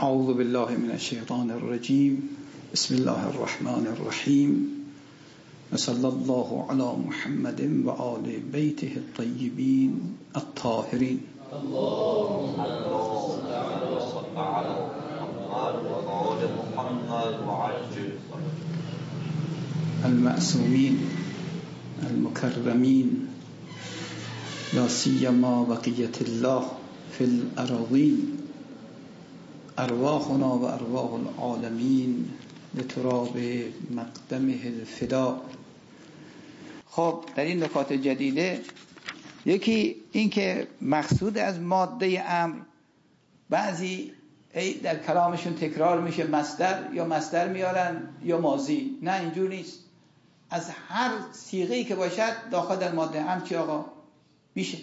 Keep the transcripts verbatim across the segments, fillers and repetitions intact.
اعوذ بالله من الشیطان الرجیم. بسم الله الرحمن الرحیم. وصلی الله علی محمد و آل بیته الطیبین الطاهرین. اللهم صل على محمد وآل محمد وعجل المعصومین المکرمین لا سیما بقیة الله فی الأراضین. ارواحنا و ارواح العالمین لتراب مقدمه الفداء. خب در این نکات جدیده، یکی این که مقصود از ماده امر بعضی در کلامشون تکرار میشه مصدر، یا مصدر میارن یا ماضی. نه، اینجور نیست. از هر صیغه‌ای که باشد داخل در ماده امر چی آقا میشه،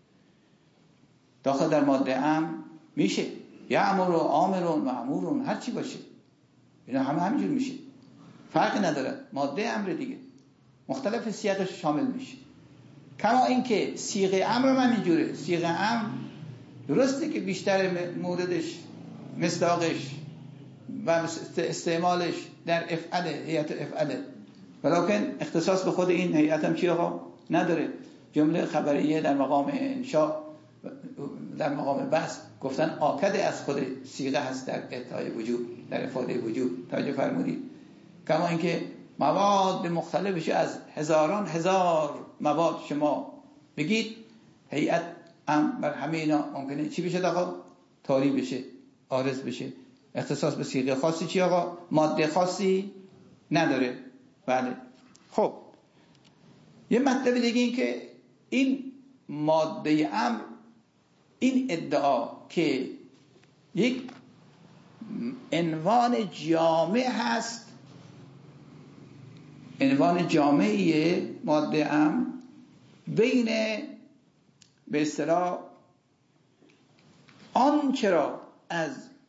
داخل در ماده امر میشه. یأمر و آمر و مأمور هر چی باشه، اینا همه همینجور میشه، فرقی نداره. ماده امر دیگه مختلف سیاقش شامل میشه. کما اینکه صیغه امر هم اینجوره. صیغه امر درسته که بیشتر موردش، مصداقش و استعمالش در افعل، هیئت افعله، ولیکن اختصاص به خود این هیئت هم چی آقا نداره. جمله خبریه در مقام انشاء، در مقام بحث گفتن آکد از خود صیغه هست در اعطای وجود، در افاده وجود. توجه فرمودید؟ کما اینکه مواد مختلفش از هزاران هزار مواد شما بگید، هیئت هم بر همه اینا ممکنه چی بشه آقا؟ طاری بشه، عارض بشه. اختصاص به صیغه خاصی چی آقا؟ ماده خاصی نداره. بله. خب یه مطلب دیگه این که این ماده امر، این ادعا که یک عنوان جامع هست، عنوان جامعیه ماده امر بین به اصطلاح آنچه را از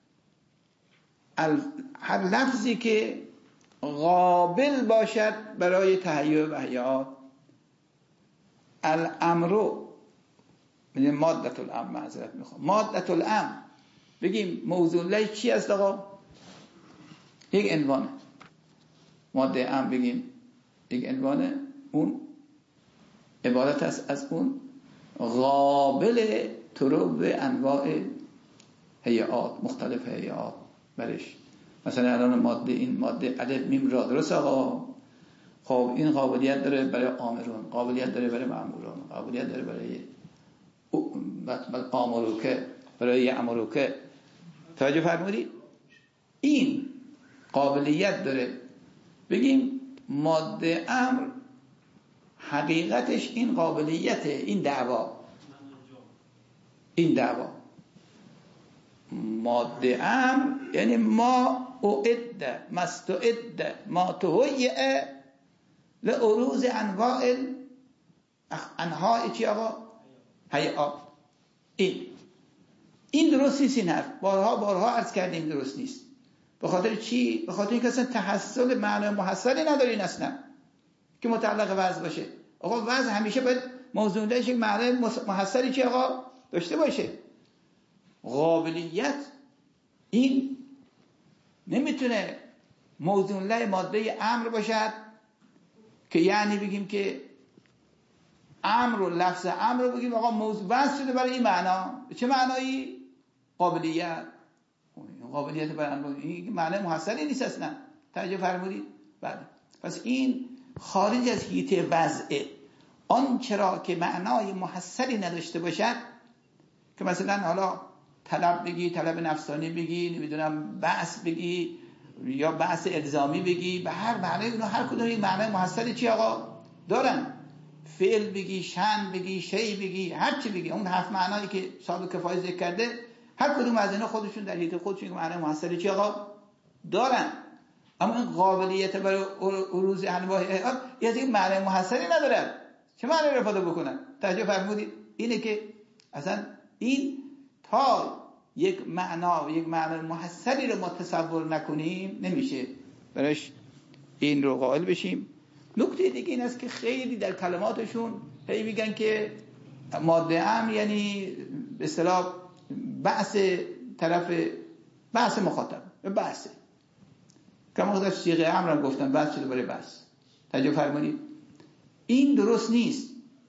هر لفظی که قابل باشد برای تهیه و احیا، الامر، یعنی مادة الامر، معذرت میخوام، مادة الامر بگیم موضوع لای چی است آقا؟ یک عنوانه. ماده امر بگیم یک عنوانه، اون عبارت است از اون قابل طرق انواع هیئات، مختلف هیئات برش. مثلا الان ماده، این ماده الف میم را، درست آقا؟ خب این قابلیت داره برای آمرون، قابلیت داره برای مأمورون، قابلیت داره برای بل آمروکه، برای یأمروکه. توجه فرمودید؟ این قابلیت داره. بگیم ماده امر حقیقتش این قابلیته، این دعوا، این دعوا ماده امر یعنی ما اعد مستعد ما تهیئ لعروض انواع انواع چی آقا؟ هیئات. این این درست نیست. این حرف بارها بارها عرض کردیم درست نیست. به خاطر چی؟ به خاطر اینکه اصلا تحصل معنی محصلی ندارین اصلا که متعلق وضع باشه. آقا وضع همیشه باید موضوع داشت یک معنی محصلی چی آقا داشته باشه. قابلیت این نمیتونه موضوع لای ماده امر باشد که یعنی بگیم که امر و لفظ امر رو بگیم آقا موضوع بحث شده برای این معنا. چه معنایی؟ قابلیت. قابلیت برای این معنی محصلی نیست اصلا. توجه فرمودید؟ بله. پس این خارج از حیطه وضعه. آن چرا که معنای محصلی نداشته باشد، که مثلا حالا طلب بگی، طلب نفسانی بگی، نمیدونم بحث بگی یا بحث الزامی بگی، به هر معنی اینا هر کدوم یک معنی محصلی چی آقا دارن. فعل بگی، شن بگی، شی بگی، هر چی بگی، اون هفت معنایی که صاحب کفایه ذکر کرده، هر کدوم از اینا خودشون در حیطه خودشون یک معنی محصلی چی آقا دارن. اما این قابلیت برای عروض انواع هیئات یعنی این معنی محصلی نداره. چه معنی رو افاده بکنن؟ توجه فرمودید؟ اینه که اصلا این تا یک معنا، یک معنی محصلی رو ما تصور نکنیم نمیشه برایش این رو قائل بشیم. نکته دیگه این است که خیلی در کلماتشون هی میگن که ماده امر یعنی به اصطلاح بحث طرف بحث مخاطب بحثه کما در صیغه امر گفتن بحث شده برای بحث. توجه فرمایید این درست نیست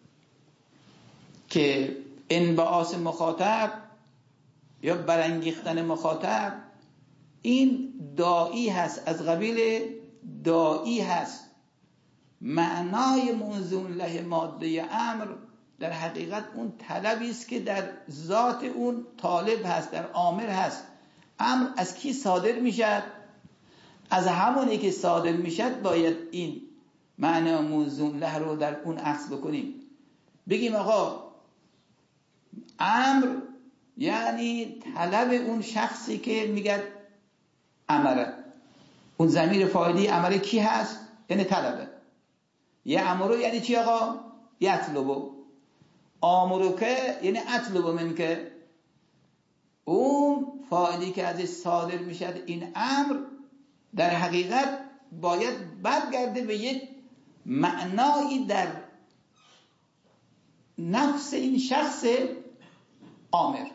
که انبعاث مخاطب یا برانگیختن مخاطب این داعی هست، از قبیل داعی هست. معنای موزون له ماده امر در حقیقت اون طلبی است که در ذات اون طالب هست، در آمر هست. امر از کی صادر میشد؟ از همونی که صادر میشد باید این معنی موزون له رو در اون عکس بکنیم، بگیم آقا امر یعنی طلب اون شخصی که میگه امره. اون ضمیر فاعلی امره کی هست؟ یعنی طلبه. یه امرو یعنی چی آقا؟ یطلبو. آمرو که یعنی اطلبو من که اون فاعلی که ازش صادر میشد این امر در حقیقت باید برگرده به یک معنایی در نفس این شخص آمر.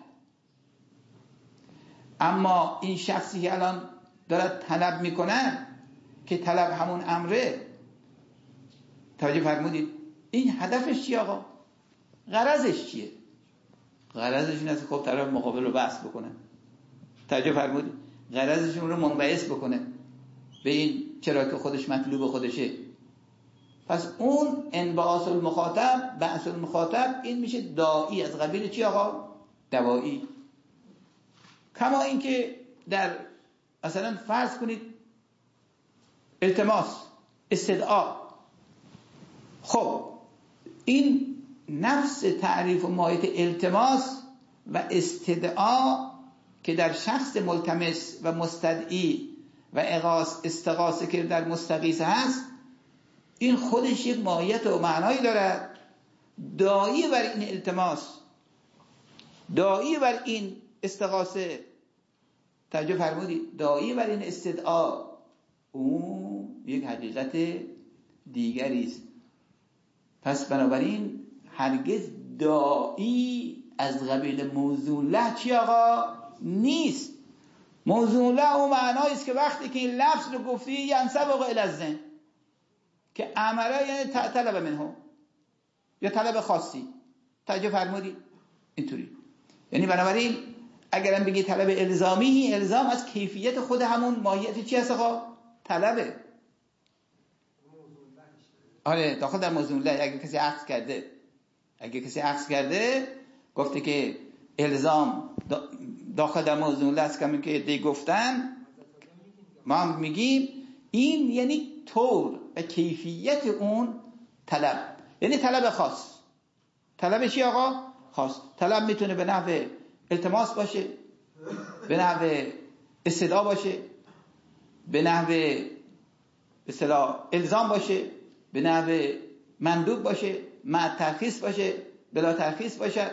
اما این شخصی که الان دارد طلب میکنه که طلب همون امره، توجه فرمودید این هدفش چیه آقا؟ غرضش چیه؟ غرضش این است که خب طرف مقابل رو بحث بکنه. توجه فرمودید غرضش اون رو منبعث بکنه به این چرا که خودش مطلوب خودشه. پس اون انبعاث المخاطب بعث المخاطب این میشه داعی، از قبیل چی آقا؟ دوایی. کما اینکه در مثلا فرض کنید التماس، استدعا، خب این نفس تعریف و ماهیت التماس و استدعا که در شخص ملتمس و مستدعی و اغاث استغاثه که در مستغیث هست، این خودش یک ماهیت و معنایی دارد. داعی بر این التماس، داعی بر این استغاثه، توجه فرمودید داعی بر این استدعا، اون یک حقیقت دیگری است. پس بنابراین هرگز داعی از قبیل موضوع له چی آقا؟ نیست. موضوع له اون معنایی است که وقتی که این لفظ رو گفتی ینسبق الی الذهن که امره یعنی طلب منه یا طلب خاصی. توجه فرمودید اینطوری. یعنی بنابراین اگرم بگی طلب الزامی، الزام از کیفیت خود همون ماهیت چی هست آقا؟ طلبه. آره داخل در موضوع له. اگه کسی عکس کرده اگه کسی عکس کرده گفته که الزام داخل در موضوع له است که که دی گفتن، ما هم میگیم این یعنی طور و کیفیت اون طلب، یعنی طلب خاص. طلب چی آقا؟ خاص. طلب میتونه به نحو التماس باشه، به نحو استدعا باشه، به نحو اصطلاح الزام باشه، به نحو مندوب باشه، مع ترخیص باشه، بلا ترخیص باشه.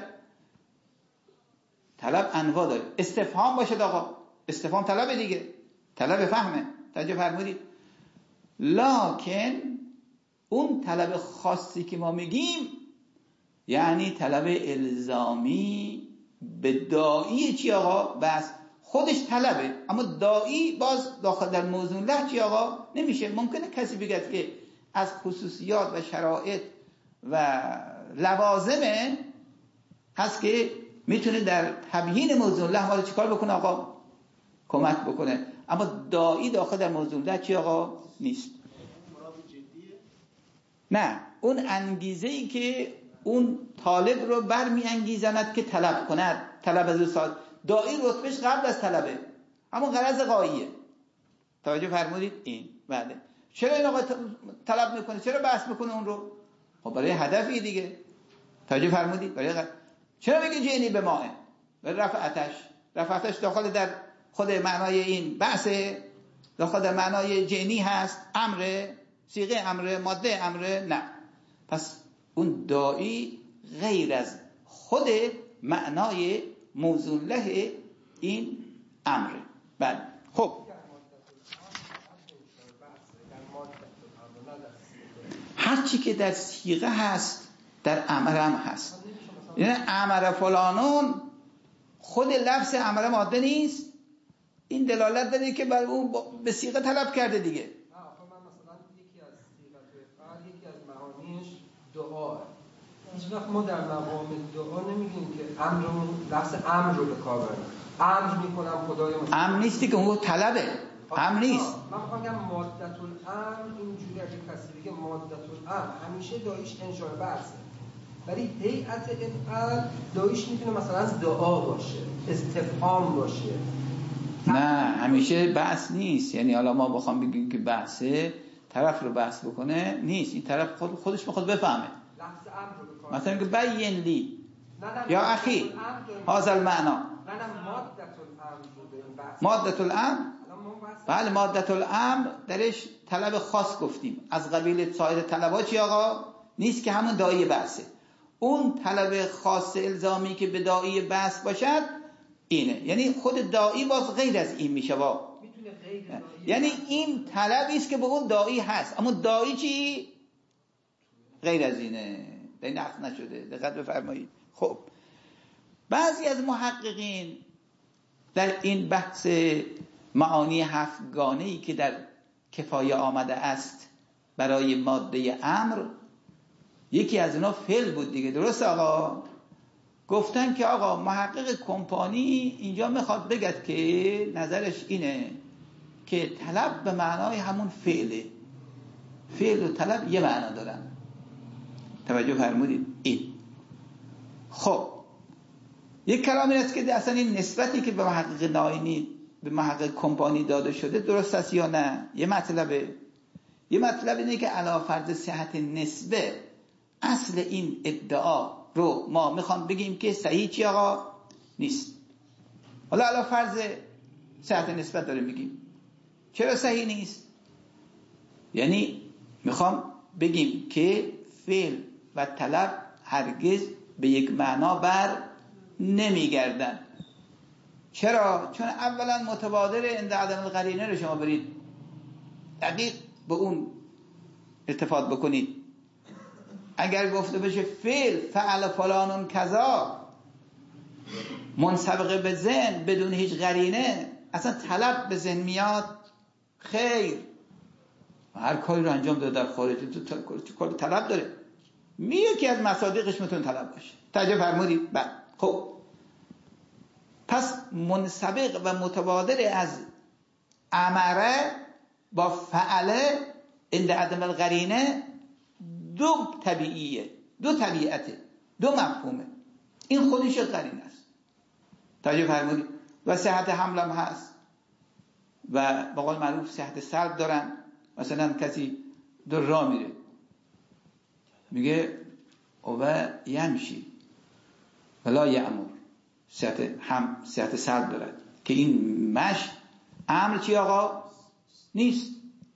طلب انواع داره. استفهام باشه آقا، استفهام طلب دیگه، طلب فهمه. توجه فرمودید. لکن اون طلب خاصی که ما میگیم یعنی طلب الزامی به داعی چی آقا؟ بس خودش طلبه، اما داعی باز داخل در موضوع له چی آقا؟ نمیشه. ممکنه کسی بگه که از خصوصیات و شرایط و لوازمه هست که میتونه در تبیین موضوع له ما رو چیکار بکنه آقا؟ کمک بکنه. اما داعی داخل در موضوع له چی آقا؟ نیست. نه، اون انگیزه ای که اون طالب رو برمی انگیزند که طلب کند، طلب از استاد. داعی رتبهش قبل از طلبه، همون غرض غاییه. توجه فرمودید این؟ بله. چرا این آقا طلب میکنه؟ چرا بحث میکنه اون رو؟ خب برای هدفی دیگه. توجه فرمودید؟ برای غ... چرا میگه جینی به ماه؟ برای رفع آتش. رفع آتش داخل در خود معنای این بحث، داخل در معنای جینی هست. امر، صیغه امر، ماده امر. نه. پس اون داعی غیر از خود معنای موضوع له این امره. بله. خب هر چی که در صیغه هست در امر هم هست. یعنی امر فلانون خود لفظ امر ماده نیست، این دلالت داره که برای اون به صیغه طلب کرده دیگه. نه آخه من مثلا یکی از صیغت فعل یکی از معانیش دعا. هیچ وقت ما در مقام دعا نمیگیم که امرمون لفظ امر رو به کار ببریم. امر میکنم خدای من. امر نیستی که اون طلبه. امر نیست. من میخوام بگم مادة الامر اینجوری اگه کسی بگه مادة الامر همیشه دایش انشاء بعثه. ولی هیئت افعال دایش میتونه مثلا دعا باشه، استفهام باشه. نه همیشه بحث نیست. یعنی حالا ما بخوام بگیم که بحثه طرف رو بحث بکنه نیست، این طرف خود خودش میخواد بفهمه. لفظ امر رو به کار مثلا که بین لی نه نه یا اخی هذا المعنى. نه نه مادة الامر رو به بحث. مادة الامر بله مادة الامر درش طلب خاص گفتیم از قبیل سایر طلبات چی آقا نیست که همون داعی بحثه. اون طلب خاص الزامی که به داعی بحث باشد اینه، یعنی خود داعی باز غیر از این میشه با میتونه غیر داعی، یعنی این طلبی است که به اون داعی هست اما داعی چی غیر از اینه، در نقص نشده. دقت بفرمایید. خب بعضی از محققین در این بحث معانی هفتگانه‌ای که در کفایه آمده است برای ماده امر، یکی از اینا فعل بود دیگه، درست آقا؟ گفتن که آقا محقق کمپانی اینجا میخواد بگد که نظرش اینه که طلب به معنای همون فعله، فعل و طلب یه معنا دارن. توجه فرمودید این. خب یک کلامی است که اصلا این نسبتی که به محقق ناینی به محقق کمپانی داده شده درست است یا نه؟ یه مطلبه یه مطلب اینه که علی فرض صحت نسبه اصل این ادعا رو ما میخوام بگیم که صحیح چی آقا نیست. حالا علی فرض صحت نسبت داره میگیم چرا صحیح نیست؟ یعنی میخوام بگیم که فعل و طلب هرگز به یک معنا بر نمیگردن. چرا؟ چون اولا متبادر عند عدم القرینه رو شما برید دقیق به اون التفات بکنید. اگر گفته بشه فعل فعل فلانون کذا منسبق به ذهن بدون هیچ قرینه اصلا طلب به ذهن میاد؟ خیر، هر کاری رو انجام داده در خارج تو کار طلب داره، میگه که از مصادیقش میتونه طلب باشه. توجه فرمودید؟ بله. خب پس منسبق و متبادر از امره با فعله عند عدم القرینه دو طبیعیه، دو طبیعته، دو مفهومه. این خودش قرینه است. توجه فرمودید؟ و صحت حمل هم هست و به قول معروف صحت سلب دارن. مثلا کسی در راه میره میگه او یمشی ولا یأمر، صحت هم صحت سلب دارد که این مش امر چی آقا نیست.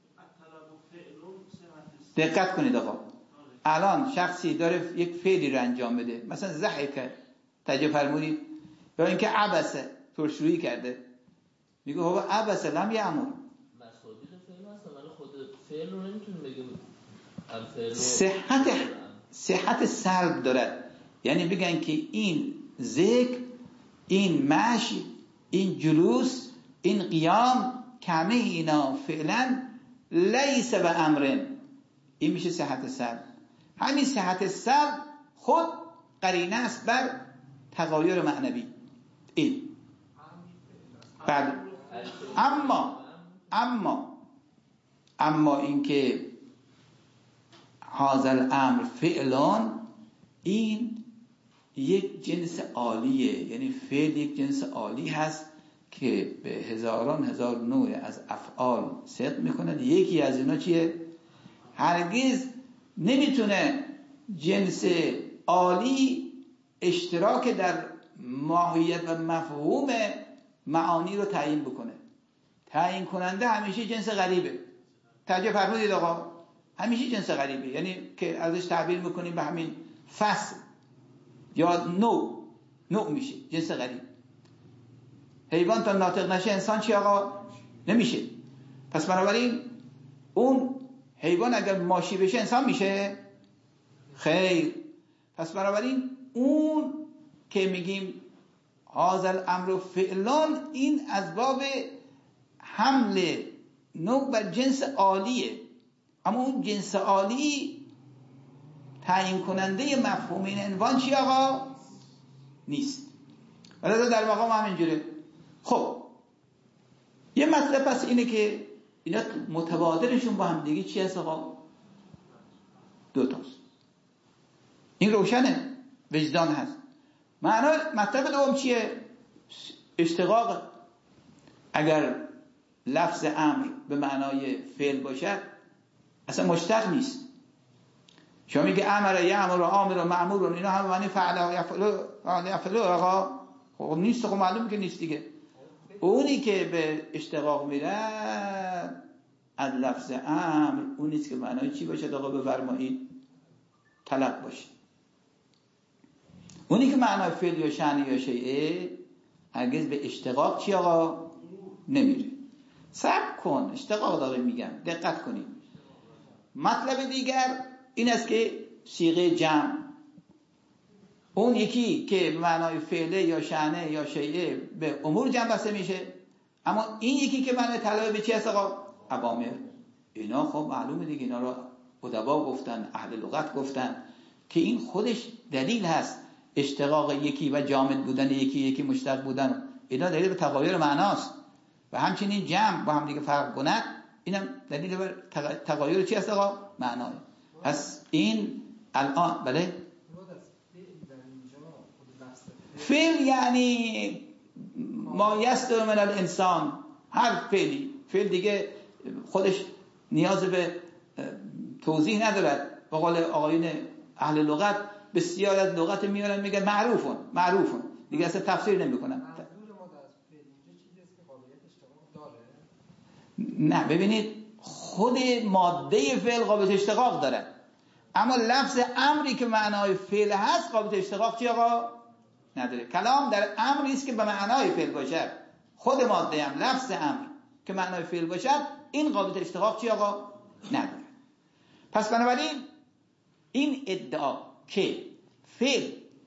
دقت کنید آقا، الان شخصی داره یک فعلی رو انجام بده، مثلا ضحک، توجه فرمودید، یا اینکه عبسه ترشرویی کرده، میگه هو عبسه لم یأمر. مصادیق فعل هست ولی خود فعل رو نمیتونیم بگیم الفعل صحت صحت سلب دارد. یعنی بگن که این ذکر، این مشی، این جلوس، این قیام، کمه اینا فعلا لیس به امرن، این میشه صحت سلب. همین صحت سلب خود قرینه است بر تغایر معنوی این. بله. اما اما اما اینکه هذا الامر فعلان، این یک جنس عالیه، یعنی فعل یک جنس عالی هست که به هزاران هزار نوع از افعال صدق میکنه. یکی از اینا چیه؟ هرگز نمیتونه جنس عالی اشتراک در ماهیت و مفهوم معانی رو تعیین بکنه. تعیین کننده همیشه جنس غریبه. توجه فرمودید آقا؟ همیشه جنس غریبه، یعنی که ازش تعبیر میکنیم به همین فصل یا نوع، نوع میشه جنس غریب. حیوان تا ناطق نشه انسان چی آقا؟ نمیشه. پس بنابراین اون حیوان اگر ماشی بشه انسان میشه؟ خیر. پس بنابراین اون که میگیم هذا الامر فعلان، این از باب حمل نوع بر جنس عالیه، اما اون جنس عالی تعیین کننده مفهوم این عنوان چی آقا؟ نیست. ولی در مقام همینجوره. خب یه مطلب پس اینه که اینا متبادلشون با هم دیگه چی هست آقا؟ دو تاست. این روشنه، وجدان هست. معنی مطلب دوم چیه؟ اشتقاق. اگر لفظ امر به معنای فعل باشد اصلا مشتق نیست. شما میگه امر یامر و امر و مأمور، اینا هم معنی فعل و یفعل و یفعل آقا خب نیست. خب معلومه که نیست دیگه. اونی که به اشتقاق میره از لفظ امر اون نیست که معنای چی باشه آقا؟ بفرمایید طلب باشه. اونی که معنای فعل یا شأن یا شیء هرگز به اشتقاق چی آقا نمیره. صبر کن، اشتقاق داره میگم، دقت کنید. مطلب دیگر این است که صیغه جمع، اون یکی که به معنای فعله یا شأنه یا شیء به امور جمع بسته میشه، اما این یکی که معنای طلب به چی هست آقا؟ اوامر. اینا خب معلومه دیگه، اینا رو ادبا گفتن، اهل لغت گفتن که این خودش دلیل هست. اشتقاق یکی و جامد بودن یکی، یکی مشتق بودن، اینا دلیل به تغایر معناست. و همچنین جمع با هم دیگه فرق کند، اینم دلیل بر تغایر چی هست آقا؟ معنای. پس این الان بله فعل یعنی ما یصدر من الانسان، هر فعلی. فعل دیگه خودش نیاز به توضیح ندارد. به قول آقایون اهل لغت بسیار از لغت میارن میگن معروفون معروفون دیگه اصلا تفسیر نمیکنن. نه ببینید، خود ماده فعل قابلیت اشتقاق داره، اما لفظ امری که معنای فعل هست قابلیت اشتقاق چی آقا؟ نداره. کلام در امری است که به معنای فعل باشد. خود ماده هم لفظ امر که معنای فعل باشد این قابلیت اشتقاق چی آقا؟ نداره. پس بنابراین این ادعا که فعل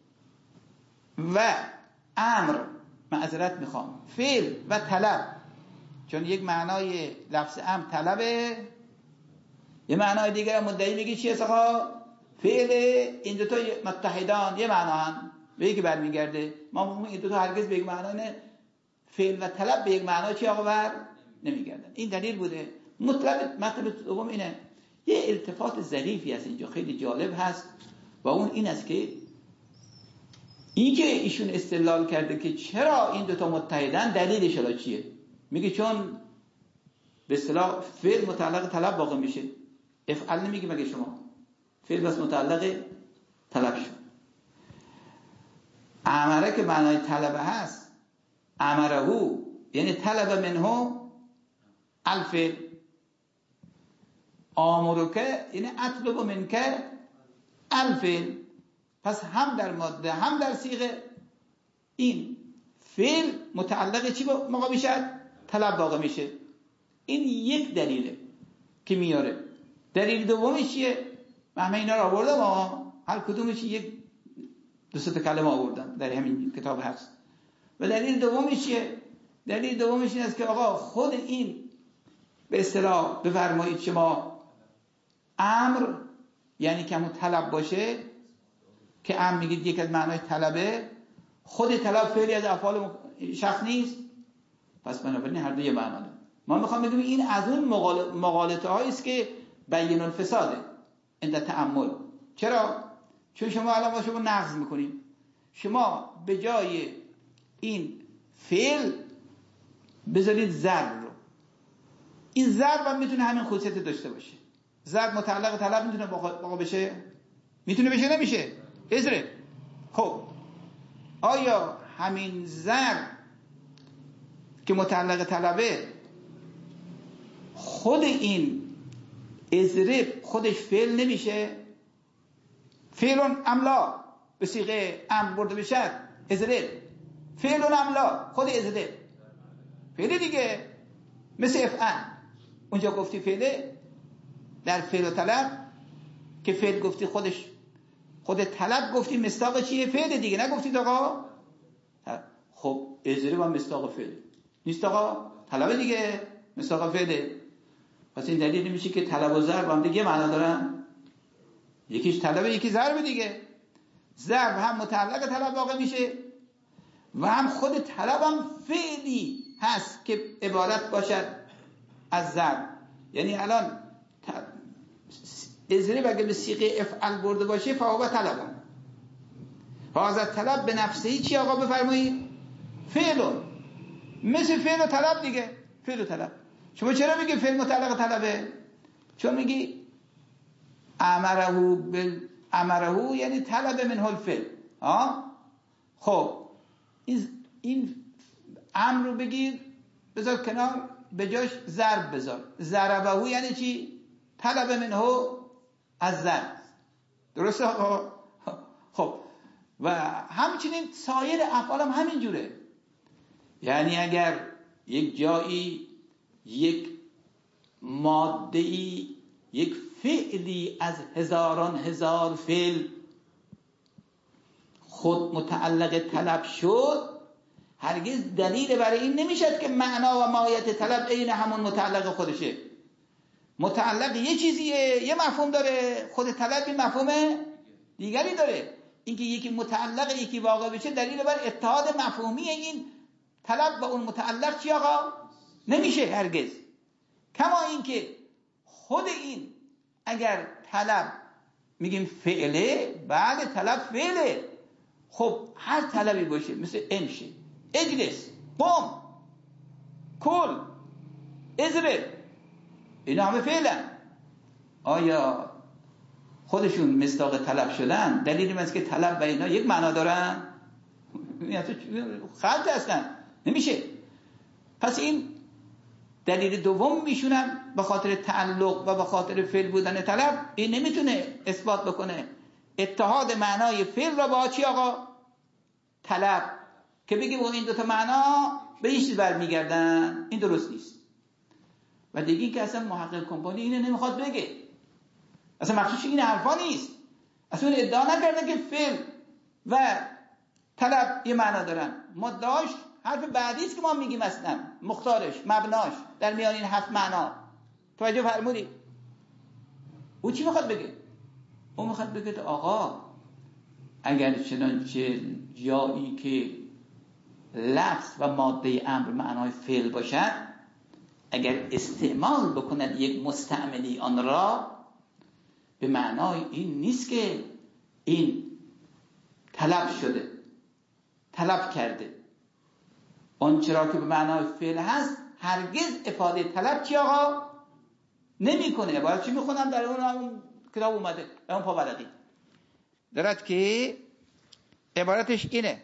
و امر، معذرت میخوام، فعل و طلب، چون یک معنای لفظ امر طلبه، یه معنای دیگر مدعی میگه چیه آقا؟ فعل. این دو تا متحدان یه معنا هم به یکی برمیگرده. ما میگیم این دو تا هرگز به یک معنا نه، فعل و طلب به یک معنا چی آقا بر نمیگردن. این دلیل بوده. مطلب مطلب دوم اینه، یه التفات ظریفی هست اینجا خیلی جالب هست و اون این است که این که ایشون استدلال کرده که چرا این دو تا متحدن، دلیلش الان چیه؟ میگه چون به اصطلاح فعل متعلق طلب واقع میشه. افعل نمیگه مگه شما؟ فعل بس متعلق طلب شد. امره که معنای طلب هست، امره یعنی طلب منه الفعل، آمرکه یعنی اطلب منکه الفعل. پس هم در ماده هم در صیغه این فعل متعلق چی واقع میشه؟ طلب واقع میشه. این یک دلیله که میاره. دلیل دومی چیه؟ من اینا رو آوردم، اما هر کدومش یک دو سه تا کلمه آوردم در همین کتاب هست. و دلیل دومی چیه؟ دلیل دومش این است که آقا خود این به اصطلاح بفرمایید شما امر یعنی که همون طلب باشه، که امر میگید یک از معنای طلبه، خود طلب فعلی از افعال شخص نیست. پس بنابراین هر دو یه معنا داره. ما میخوام بگم این از اون مغالطه هایی است که بیان الفساده عند تأمل. چرا؟ چون شما الان با شما نقض میکنیم، شما به جای این فعل بذارید ضرب رو. این ضرب هم میتونه همین خصوصیت داشته باشه. ضرب متعلق طلب میتونه واقع بشه؟ میتونه بشه نمیشه؟ ازره. خب آیا همین ضرب که متعلق طلبه خود این ازره خودش فعل نمیشه؟ فعلون املا به صیغه امر برده بشه ازره، فعلون املا خود ازره فعل دیگه، مثل افعل. اونجا گفتی فعله در فعل و طلب، که فعل گفتی خودش خود طلب گفتی مصداق چیه؟ فعل دیگه، نگفتید آقا؟ خب ازره و مصداق فعل نیست آقا، طلب دیگه. مصداق فعله. پس این دلیل میشه که طلب و ضرب هم دیگه معنا دارن. یکیش طلب یکی ضرب دیگه. ضرب هم متعلق طلب واقع میشه و هم خود طلب هم فعلی هست که عبارت باشد از ضرب. یعنی الان اضرب اگه به صیغه افعل برده باشه فهو طلب هم هذا طلب به نفسه چی آقا بفرمایید؟ فعل. مثل فعل و طلب دیگه. فعل و طلب. شما چرا میگی فعل متعلق طلبه؟ چون میگی امره بال امره یعنی طلب منه الفعل. ها خب این این امر رو بگیر بذار کنار، به جاش ضرب بذار. ضربه یعنی چی؟ طلب منه از ضرب. درسته آقا؟ خب و همچنین سایر افعال هم همین جوره. یعنی اگر یک جایی یک ماده‌ای یک فعلی از هزاران هزار فعل خود متعلق طلب شد، هرگز دلیل برای این نمیشد که معنا و ماهیت طلب عین همون متعلق خودشه. متعلق یه چیزیه، یه مفهوم داره، خود طلب این مفهوم دیگری داره. اینکه یکی متعلق یکی واقع بشه دلیل بر اتحاد مفهومی این طلب و اون متعلق چی آقا؟ نمیشه هرگز. کما اینکه خود این اگر طلب میگیم فعله، بعد طلب فعله. خب هر طلبی باشه مثل امشه، اجلس، قم، کل، اضرب، اینا همه فعلن. آیا خودشون مصداق طلب شدن؟ دلیل این است که طلب و اینا یک معنا دارن؟ خلط هستن، نمیشه. پس این دلیل دوم میشونم به خاطر تعلق و به خاطر فعل بودن طلب. این نمیتونه اثبات بکنه اتحاد معنای فعل را با چی آقا؟ طلب، که بگیم و این دوتا معنا به این چیز برمیگردن. این درست نیست. و دیگه این که اصلا محقق کمپانی اینو نمیخواد بگه، اصلا مقصودش این حرفا نیست. اصلا ادعا نکرده که فعل و طلب یه معنا دارن. مدعاش حرف بعدی است که ما میگیم اصلا مختارش مبناش در میان این هفت معنا. توجه فرمودید؟ او چی میخواد بگه؟ او میخواد بگه آقا اگر چنانچه جایی که لفظ و ماده امر معنای فعل باشد، اگر استعمال بکند یک مستعملی آن را، به معنای این نیست که این طلب شده، طلب کرده. آن چرا که به معنای فعل هست هرگز افاده طلب چی آقا نمی کنه. باید چی میخونم در اون, اون کتاب اومده در اون پاورقی دارد که عبارتش اینه: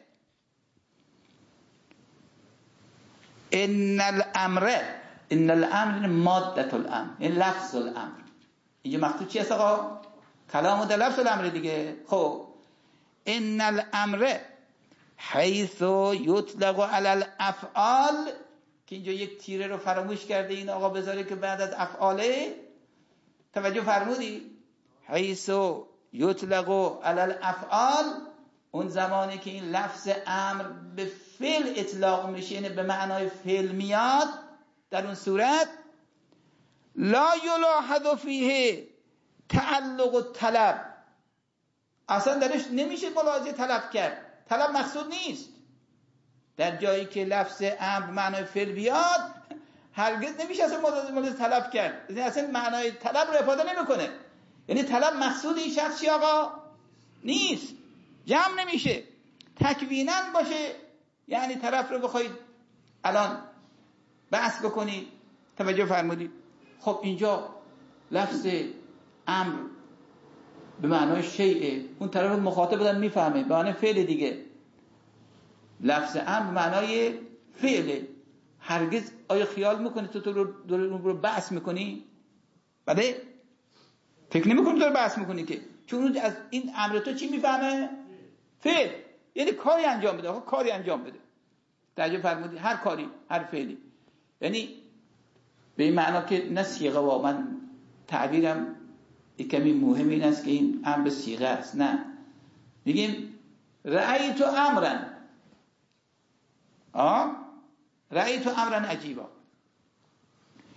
ان الامر، ان الامر ماده الامر، این لفظ الامر. اینجا مقصود چی است آقا؟ کلام در لفظ الامر دیگه. خب ان الامر حیث یطلق علی الافعال، که اینجا یک تیره رو فراموش کرده این آقا بذاره که بعد از افعاله. توجه فرمودی؟ حیث یطلق علی الافعال، اون زمانی که این لفظ امر به فعل اطلاق میشه، یعنی به معنای فعل میاد، در اون صورت لا یلاحظ فیه تعلق الطلب، اصلا درش نمیشه ملاحظه طلب کرد. طلب مقصود نیست. در جایی که لفظ امر معنای فعل بیاد هرگز نمیشه اصلا ملاحظه طلب کرد. یعنی اصلا معنای طلب رو افاده نمیکنه. یعنی طلب مقصود این شخصی آقا نیست، جمع نمیشه. تکویناً باشه یعنی طرف رو بخواید الان بحث بکنید. توجه فرمودید؟ خب اینجا لفظ امر به معنای شیء، اون طرف مخاطب بودن میفهمه به معنای فعل دیگه. لفظ امر به معنای فعل. هرگز آیا خیال میکنی تو تو رو, رو بحث میکنی؟ بله؟ فکر نمیکنی تو رو بحث میکنی که، چون از این امر تو چی میفهمه؟ فعل. یعنی کاری انجام بده. آقا کاری انجام بده. توجه فرمودی؟ هر کاری، هر فعلی. یعنی به این معنا که نه صیغه، و من تعبیرم کمی مهم این است که این امر به صیغه است. نه، میگیم رأیت امرا، آه رأیت امرا عجیبا.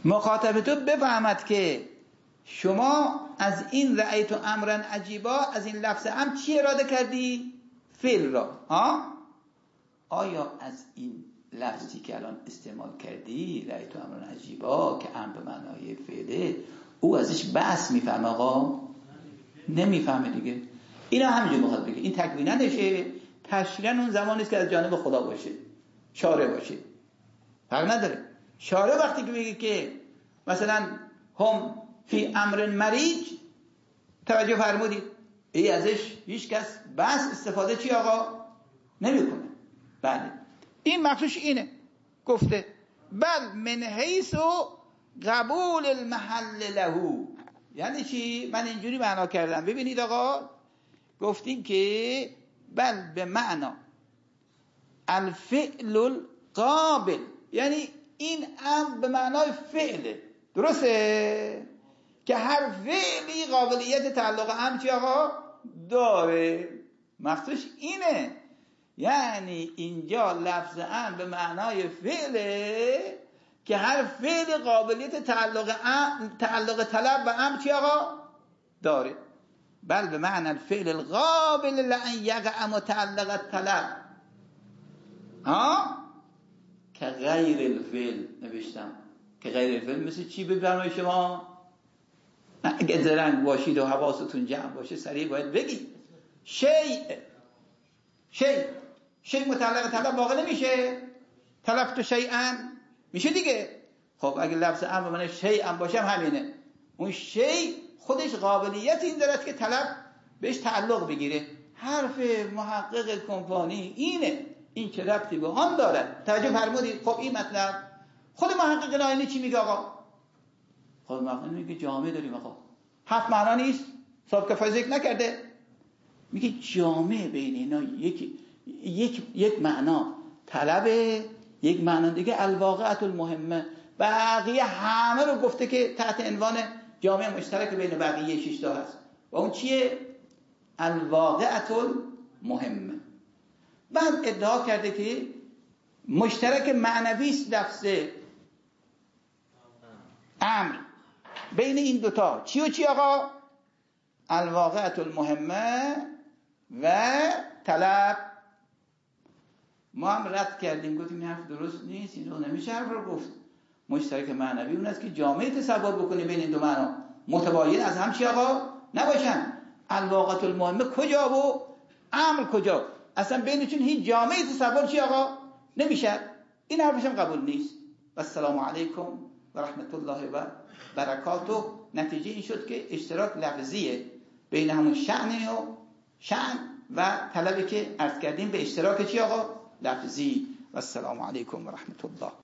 مخاطب تو بفهمد که شما از این رأیت امرا عجیبا، از این لفظ امر چی اراده کردی؟ فعل را. ها؟ آیا از این لفظی که الان استعمال کردی رأیت امرا عجیبا که امر به معنای فعله، او ازش بس میفهمه؟ آقا نمیفهمه دیگه. اینا همینجور میخواد بگه این تکوینه نشه، تشریعاً اون زمانی است که از جانب خدا باشه، شارع باشه، فرق نداره. شارع وقتی که بگه که مثلا هم فی امر مریج، توجه فرمودید، ای ازش هیچ کس بس استفاده چی آقا نمیکنه. بله این مخصوص اینه گفته بل من حیث قبول المحل له. یعنی چی؟ من اینجوری معنا کردم. ببینید آقا گفتیم که بل به معنا الفعل القابل، یعنی این امر به معنای فعله، درسته؟ که هر فعلی قابلیت تعلق امر چی آقا داره. مخصوص اینه، یعنی اینجا لفظ امر به معنای فعله که هر فعل قابلیت تعلق امر، تعلق طلب و امر چی آقا داره. بل به معنی الفعل القابل لأن یقع متعلق الطلب. ها؟ که غیر الفعل نوشتم که غیر الفعل مثل چی بفرمایید شما؟ اگه زرنگ باشید و حواستون جمع باشه سریع باید بگید شیء شیء شیء متعلق طلب واقع نمیشه؟ طلب تو شیئا میشه دیگه. خب اگه لفظ امر من شیئا باشم همینه، اون شیء خودش قابلیت این دارد که طلب بهش تعلق بگیره. حرف محقق کمپانی اینه، این چه ربطی به آن دارد؟ توجه فرمودید؟ خب این مطلب خود محقق نایینی چی میگه آقا؟ خود محقق میگه جامعه داریم آقا، هفت معنا نیست، صاحب کفایه ذکر نکرده، میگه جامعه بین اینا یک یک یک معنا طلبه، یک معنا دیگه الواقعات المهمه. بقیه همه رو گفته که تحت عنوان جامعه مشترک بین بقیه شش تا هست و اون چیه؟ الواقعات المهمه. بعد ادعا کرده که مشترک معنوی است لفظ امر بین این دوتا چی و چی آقا؟ الواقعات المهمه و طلب. ما هم رد کردیم، گفتیم این حرف درست نیست، این رو نمیشه حرف رو گفت. مشترک معنوی اون است که جامعه تصور بکنه بین این دو معنا متباین از هم چی آقا نباشن. الواقعات المهمه کجا و امر کجا؟ اصلا بینشون هیچ جامعه تصور چی آقا نمیشه. این حرفش هم قبول نیست. و السلام علیکم و رحمت الله و برکاته. نتیجه این شد که اشتراک لفظیه بین همون شأن و شأن و طلبی که عرض کردیم به اشتراک چی آقا لفظی. و السلام علیکم و رحمت الله.